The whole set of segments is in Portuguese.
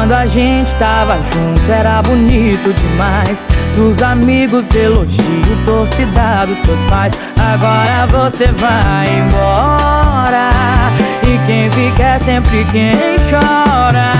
Quando a gente tava junto era bonito demais. Dos amigos elogio, torcida dos seus pais. Agora você vai embora e quem fica é sempre quem chora.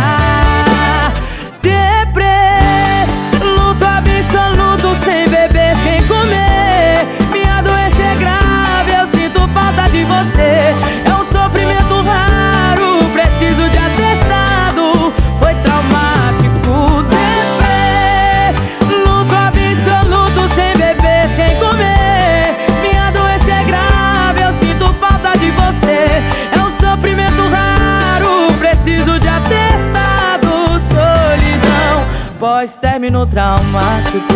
Deprê, luto absoluto, sem beber, sem comer. Minha doença é grave, eu sinto falta de você. É um sofrimento raro, preciso de atestado. Foi traumático. Deprê, luto absoluto, sem beber, sem comer. Minha doença é grave, eu sinto falta de você. É um sofrimento raro, preciso de atestado. Solidão, pós-término traumático.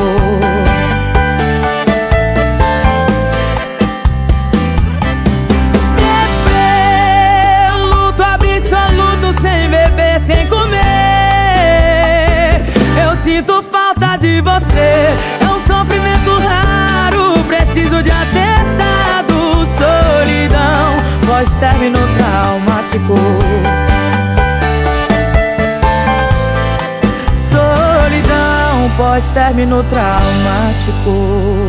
Sem comer, eu sinto falta de você. É um sofrimento raro, preciso de atestado. Solidão, pós-término traumático. Solidão, pós-término traumático.